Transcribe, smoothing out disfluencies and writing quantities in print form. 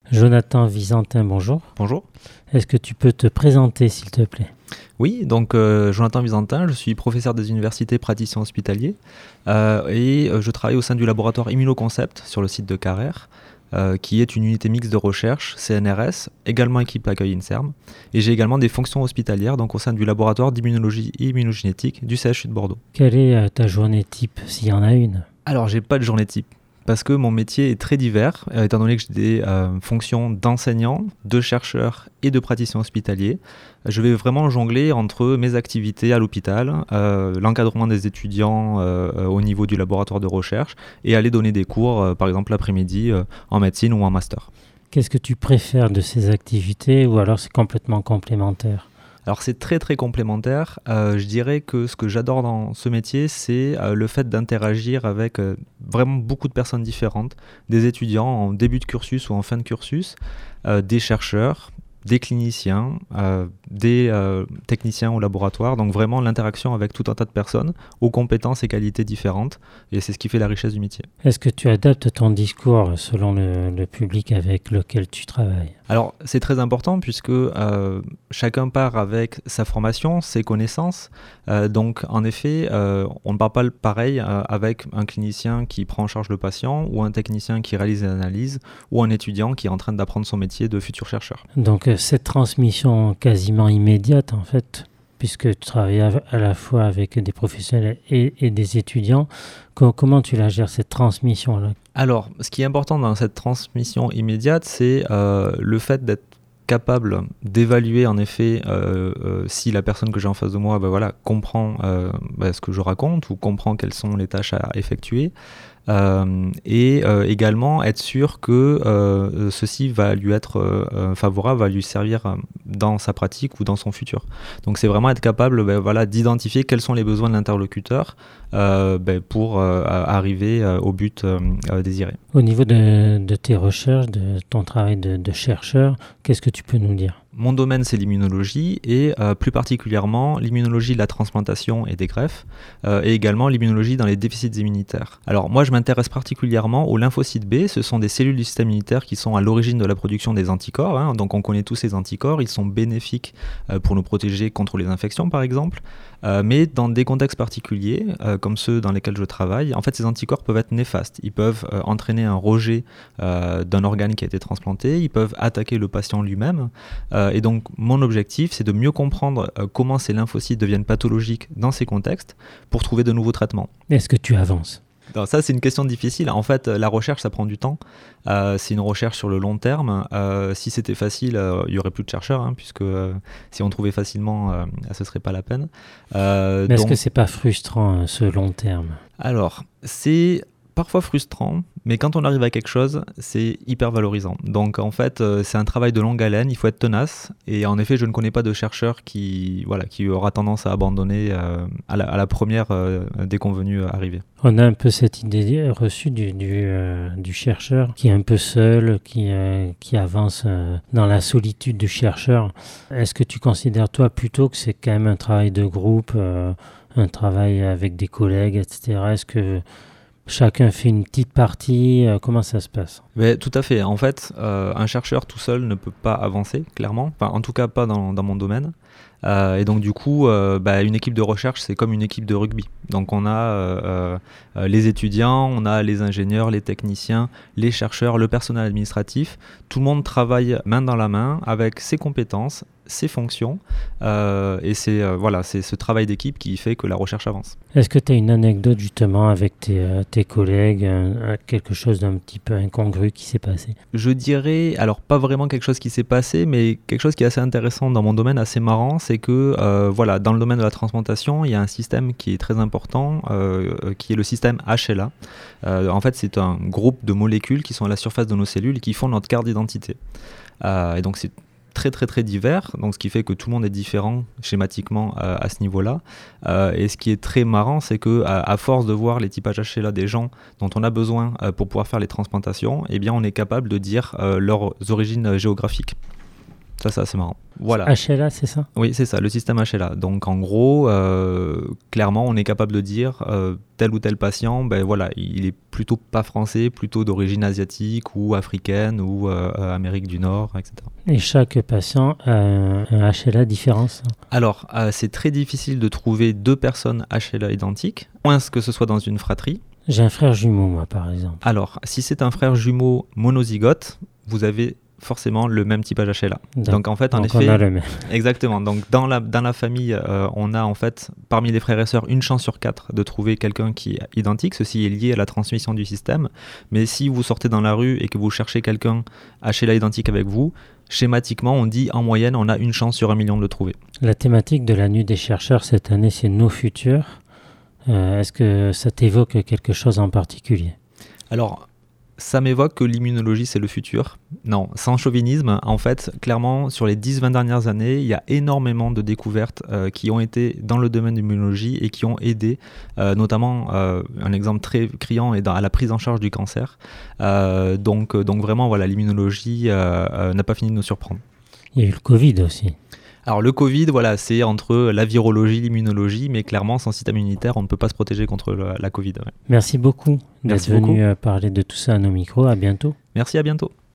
Jonathan Visantin, bonjour. Bonjour. Est-ce que tu peux te présenter, s'il te plaît ? Oui, donc Jonathan Visantin, je suis professeur des universités praticien hospitalier et je travaille au sein du laboratoire Immunoconcept sur le site de Carrère, qui est une unité mixte de recherche, CNRS, également équipe accueil INSERM. Et j'ai également des fonctions hospitalières donc au sein du laboratoire d'immunologie et immunogénétique du CHU de Bordeaux. Quelle est ta journée type, s'il y en a une ? Alors, j'ai pas de journée type. Parce que mon métier est très divers, étant donné que j'ai des fonctions d'enseignant, de chercheur et de praticien hospitalier. Je vais vraiment jongler entre mes activités à l'hôpital, l'encadrement des étudiants au niveau du laboratoire de recherche et aller donner des cours, par exemple l'après-midi, en médecine ou en master. Qu'est-ce que tu préfères de ces activités ou alors c'est complètement complémentaire ? Alors c'est très très complémentaire. Je dirais que ce que j'adore dans ce métier, c'est le fait d'interagir avec vraiment beaucoup de personnes différentes, des étudiants en début de cursus ou en fin de cursus, des chercheurs, des cliniciens, des techniciens au laboratoire. Donc vraiment l'interaction avec tout un tas de personnes aux compétences et qualités différentes. Et c'est ce qui fait la richesse du métier. Est-ce que tu adaptes ton discours selon le public avec lequel tu travailles ? Alors c'est très important puisque chacun part avec sa formation, ses connaissances. Donc en effet, on ne parle pas pareil avec un clinicien qui prend en charge le patient ou un technicien qui réalise l'analyse ou un étudiant qui est en train d'apprendre son métier de futur chercheur. Donc cette transmission quasiment immédiate en fait, puisque tu travailles à la fois avec des professionnels et des étudiants, comment tu la gères cette transmission-là ? Alors, ce qui est important dans cette transmission immédiate, c'est le fait d'être capable d'évaluer en effet si la personne que j'ai en face de moi comprend ce que je raconte ou comprend quelles sont les tâches à effectuer. Et également être sûr que ceci va lui être favorable, va lui servir dans sa pratique ou dans son futur. Donc c'est vraiment être capable d'identifier quels sont les besoins de l'interlocuteur pour arriver au but désiré. Au niveau de tes recherches, de ton travail de chercheur, qu'est-ce que tu peux nous dire ? Mon domaine, c'est l'immunologie et plus particulièrement l'immunologie de la transplantation et des greffes et également l'immunologie dans les déficits immunitaires. Alors moi, je m'intéresse particulièrement aux lymphocytes B. Ce sont des cellules du système immunitaire qui sont à l'origine de la production des anticorps. Donc on connaît tous ces anticorps. Ils sont bénéfiques pour nous protéger contre les infections, par exemple. Mais dans des contextes particuliers, comme ceux dans lesquels je travaille, en fait, ces anticorps peuvent être néfastes. Ils peuvent entraîner un rejet d'un organe qui a été transplanté. Ils peuvent attaquer le patient lui-même. Et donc, mon objectif, c'est de mieux comprendre comment ces lymphocytes deviennent pathologiques dans ces contextes pour trouver de nouveaux traitements. Est-ce que tu avances ? Alors ça, c'est une question difficile. En fait, la recherche, ça prend du temps. C'est une recherche sur le long terme. Si c'était facile, il n'y aurait plus de chercheurs, puisque si on trouvait facilement, ce ne serait pas la peine. Mais est-ce que ce n'est pas frustrant, ce long terme ? Alors, c'est parfois frustrant, mais quand on arrive à quelque chose, c'est hyper valorisant. Donc en fait, c'est un travail de longue haleine, il faut être tenace. Et en effet, je ne connais pas de chercheur qui aura tendance à abandonner à la première déconvenue arrivée. On a un peu cette idée reçue du chercheur qui est un peu seul, qui avance dans la solitude du chercheur. Est-ce que tu considères toi plutôt que c'est quand même un travail de groupe, un travail avec des collègues, etc. Est-ce que chacun fait une petite partie, comment ça se passe ? Mais tout à fait. En fait, un chercheur tout seul ne peut pas avancer, clairement. Enfin, en tout cas, pas dans mon domaine. Et donc, du coup, une équipe de recherche, c'est comme une équipe de rugby. Donc, on a les étudiants, on a les ingénieurs, les techniciens, les chercheurs, le personnel administratif. Tout le monde travaille main dans la main avec ses compétences, ses fonctions. Et c'est ce travail d'équipe qui fait que la recherche avance. Est-ce que tu as une anecdote justement avec tes collègues, quelque chose d'un petit peu incongru qui s'est passé ? Je dirais, alors pas vraiment quelque chose qui s'est passé, mais quelque chose qui est assez intéressant dans mon domaine, assez marrant, c'est que dans le domaine de la transplantation, il y a un système qui est très important, qui est le système HLA. En fait, c'est un groupe de molécules qui sont à la surface de nos cellules et qui font notre carte d'identité. Et donc c'est très très très divers, donc ce qui fait que tout le monde est différent schématiquement à ce niveau-là. Et ce qui est très marrant, c'est que à force de voir les typages HLA des gens dont on a besoin pour pouvoir faire les transplantations, eh bien on est capable de dire leurs origines géographiques. Ça, c'est assez marrant. Voilà. HLA, c'est ça? Oui, c'est ça, le système HLA. Donc en gros, clairement, on est capable de dire tel ou tel patient, ben voilà, il est plutôt pas français, plutôt d'origine asiatique ou africaine ou Amérique du Nord, etc. Et chaque patient a un HLA différent, ça? Alors, c'est très difficile de trouver 2 personnes HLA identiques, à moins que ce soit dans une fratrie. J'ai un frère jumeau, moi, par exemple. Alors, si c'est un frère jumeau monozygote, vous avez forcément le même typage HLA. Donc en fait, en effet, on a le même. Exactement. Donc dans la famille, on a en fait parmi les frères et sœurs une chance sur 4 de trouver quelqu'un qui est identique. Ceci est lié à la transmission du système. Mais si vous sortez dans la rue et que vous cherchez quelqu'un HLA identique avec vous, schématiquement, on dit en moyenne, on a une chance sur 1 million de le trouver. La thématique de la nuit des chercheurs cette année, c'est nos futurs. Est-ce que ça t'évoque quelque chose en particulier? Alors, ça m'évoque que l'immunologie, c'est le futur. Non, sans chauvinisme, en fait, clairement, sur les 10-20 dernières années, il y a énormément de découvertes qui ont été dans le domaine de l'immunologie et qui ont aidé, notamment, un exemple très criant est à la prise en charge du cancer. Donc vraiment, voilà, l'immunologie n'a pas fini de nous surprendre. Il y a eu le Covid aussi. Alors le Covid, voilà, c'est entre la virologie, l'immunologie, mais clairement, sans système immunitaire, on ne peut pas se protéger contre la Covid. Ouais. Merci beaucoup d'être venu parler de tout ça à nos micros. À bientôt. Merci, à bientôt.